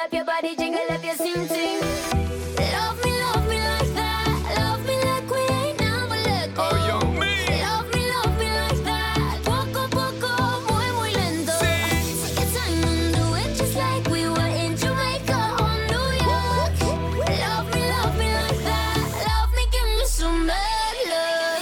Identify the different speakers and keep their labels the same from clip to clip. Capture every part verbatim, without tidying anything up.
Speaker 1: up your body, jiggle up your sing sing. Love me, love me like that. Love me like we ain't never let go.
Speaker 2: Oh, yo, me.
Speaker 1: Love me, love me like that. Poco, poco, muy, muy lento. Take your time and do it just like we were in Jamaica or New York. Love me, love me like that. Love me, give me some bad love.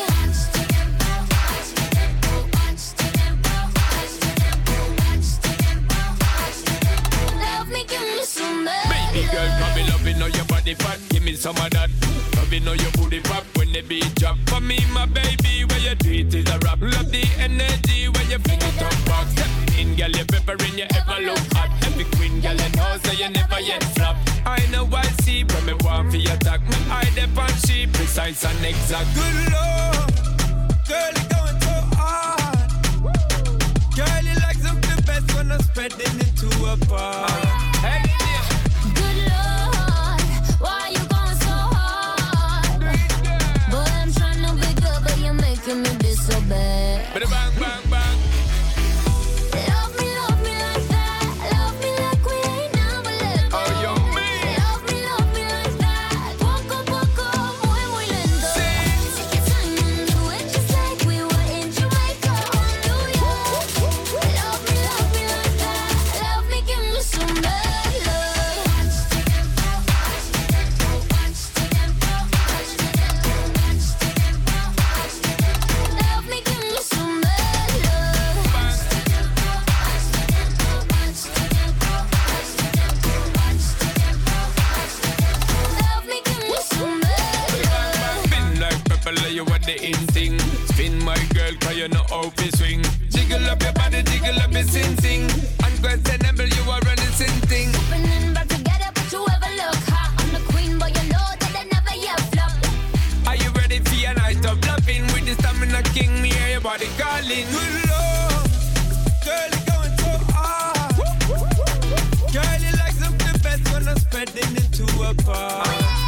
Speaker 1: Love me, give me some bad love.
Speaker 2: Baby girl, come me love you know your body fat. Give me some of that. Love you know your booty pop when the beat drop. For me, my baby, where you do it is a rap. Love the energy when you fling it up back. Step in, girl, you peppering, you ever look hot. Every queen, girl, you know, so you never yet flop. I know I see when me want for your attack. Me eye dep on she precise and exact. Good lord, girl, you going so hard. Girl, you like something best when I'm spreading it to a bar. Hey, yeah.
Speaker 1: Good Lord, why you going so hard? Boy, I'm trying to be good, but you're making me be so bad.
Speaker 2: Bada bang, bang, bang.
Speaker 1: Love me, love me like that. Love me like we ain't never let go.
Speaker 2: Oh, yo, me.
Speaker 1: Love me, love me like that. Poco, poco, muy, muy lento. Take your time and do it just like we were in Jamaica or New York. Love me, love me like that. Love me, give me some bad love. Love me, give me some bad love. Love me, give me some bad love.
Speaker 2: Spin like pepper, lay you at the in thing. Spin my girl, cause you know how to swing. Jiggle up your body, jiggle up your sing sing. Unquestionable, you are running sin thing.
Speaker 1: Opening back together, but you ever look hot. I'm the queen, but you know that I never yet flop.
Speaker 2: Are you ready for your night of loving? With the stamina king, me hear your body calling. Good lord, girl, you going so hard. Girl, you like something best when I'm spreading it to a bar.